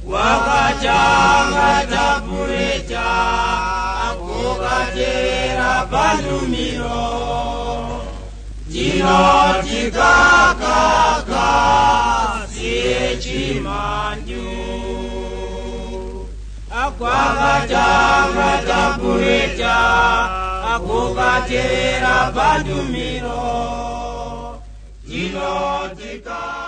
wakatanga tapureta akukatera pandumiro tinotikakaka sechimanyu akwakatanga tapureta akukatera pandumiro tinotikakaka